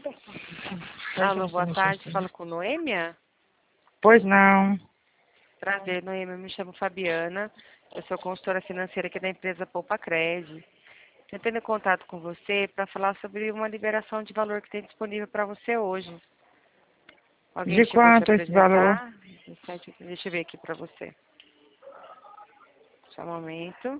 Alô, boa tarde. Falo com Noêmia? Pois não. Prazer, Noêmia. Me chamo Fabiana. Eu sou consultora financeira aqui da empresa Poupa Cred. Tentando contato com você para falar sobre uma liberação de valor que tem disponível para você hoje. Alguém De chegou a te quanto esse valor? apresentar? Deixa eu ver aqui para você. Só um momento.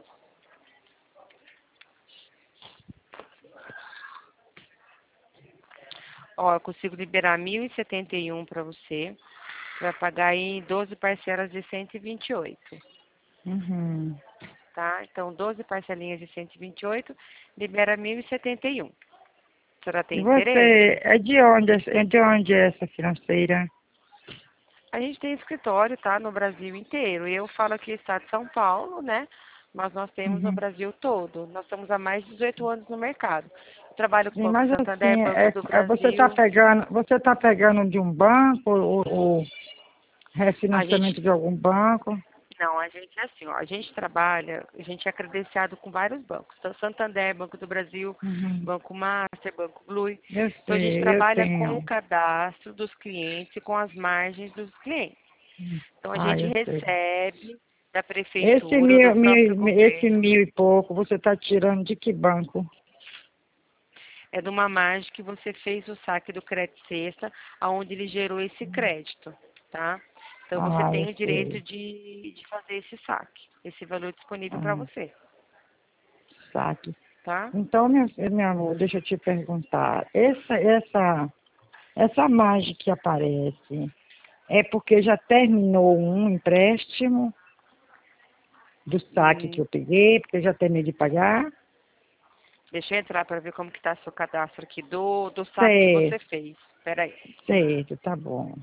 Ó, eu consigo liberar 1.071 para você. Você vai pagar em 12 parcelas de 128. Uhum. Tá? Então, 12 parcelinhas de 128, libera 1.071. A senhora tem E interesse? você, é de onde é essa financeira? A gente tem escritório, tá? No Brasil inteiro. Eu falo aqui no estado de São Paulo, né? Mas nós temos no Uhum. Brasil todo. Nós estamos há mais de 18 anos no mercado. Eu trabalho com o Sim, Banco mas Santander, assim, Banco do Brasil. você tá pegando de um banco ou A gente refinanciamento de algum banco? Não, a gente é assim, ó, a gente trabalha, a gente é credenciado com vários bancos, então Santander, Banco do Brasil, Uhum. Banco Master, Banco Blue. Eu Então a gente sei, eu trabalha com o tenho. cadastro dos clientes e com as margens dos clientes. Então a Ah, gente eu sei. recebe da Esse prefeitura, do próprio esse governo, 1.000 e pouco, você está tirando de que banco? é de uma margem que você fez o saque do crédito sexta, aonde ele gerou esse crédito, tá? Então você Ah, eu tem o direito sei. de fazer esse saque, esse valor disponível para Ah, você, saque. tá? Então, meu amor, deixa eu te perguntar. Essa margem que aparece é porque já terminou um empréstimo do saque que Hum, eu peguei, porque eu já terminei de pagar? Deixa eu entrar para ver como que tá seu cadastro aqui do saque que você Certo, fez. Espera aí. certo, tá bom.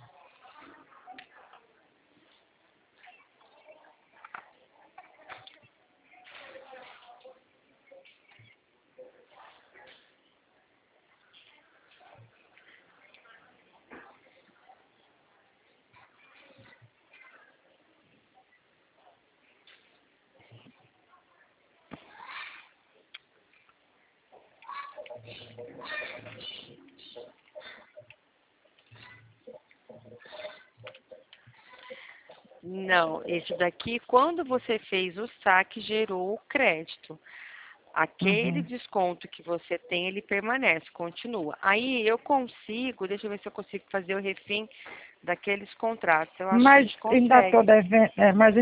Não, esse daqui, quando você fez o saque, gerou o crédito. Aquele Uhum. desconto que você tem, ele permanece, continua. Aí eu consigo, deixa eu ver se eu consigo fazer o refim daqueles contratos. Eu acho que a Mas gente ainda estou consegue. devendo,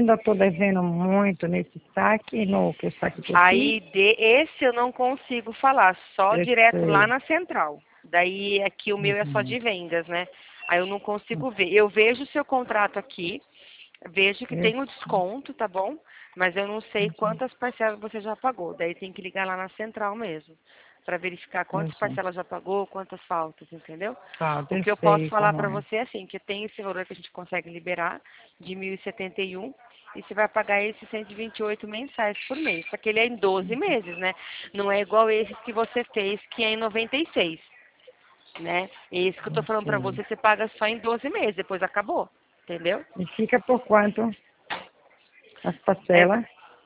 muito nesse saque, no que o saque que eu fiz. Esse eu não consigo falar, só Eu direto lá sei. na central. Daí aqui o meu é só Uhum. de vendas, né? Aí eu não consigo ver. Eu vejo o seu contrato aqui, vejo que Eu, tem o desconto, tá bom? Mas eu não sei quantas parcelas você já pagou. Daí tem que ligar lá na central mesmo, para verificar eu quantas sei. parcelas já pagou, quantas faltas, entendeu? Tá, O eu que eu posso sei falar como para é. você é assim, que tem esse valor que a gente consegue liberar de 1.071 e você vai pagar esses 128 mensais por mês. Só que ele é em 12 meses, né? Não é igual esses que você fez, que é em 96, né? Esse que eu tô Eu falando para sei. você, você paga só em 12 meses, depois acabou, entendeu? E fica por quanto as É parcelas?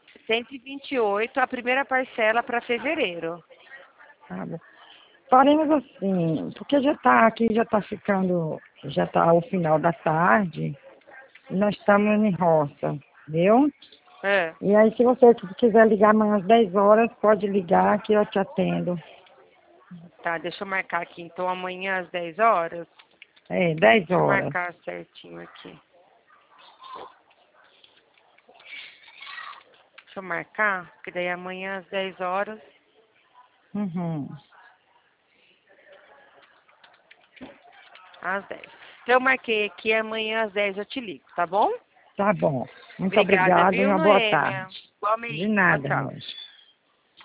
128 a primeira parcela para fevereiro. Tá bom. Faremos assim, porque já está aqui, já está ficando, já está ao final da tarde, e nós estamos em roça, viu? É. E aí, se você quiser ligar amanhã às 10 horas, pode ligar que eu te atendo. Tá, deixa eu marcar aqui. Então amanhã às 10 horas. É, 10 Deixa eu horas. marcar certinho aqui. Deixa eu marcar, porque daí amanhã às 10 horas. Uhum. Às 10. Então eu marquei aqui, amanhã às 10 eu te ligo, tá bom? Tá bom. Muito Obrigada, obrigada e viu, uma boa tarde. Noêmia? De Igualmente. Tchau, nada, tchau. moça.